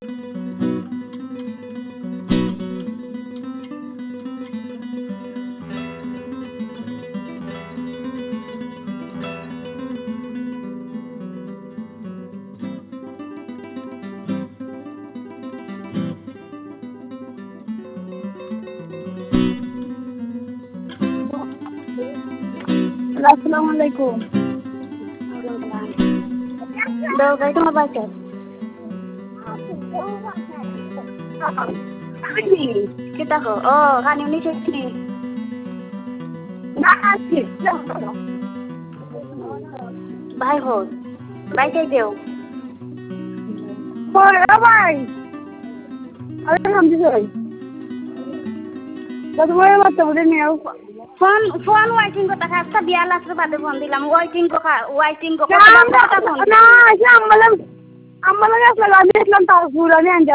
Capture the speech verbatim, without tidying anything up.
আসসালামু আলাইকুম। দরকার তোমার বাচ্চা কি দেখো ও কানি উনি শেখনি ভাই হোক ভাই চাই দেও ভাই ফোন ফোন ওয়াইটিং को तक आपका बिया लाख रुपए दे फोन दिला वाइटिंग को वाइटिंग को ना ना ना अम्मला अम्मला असला गाने इस्लाम ताऊला ने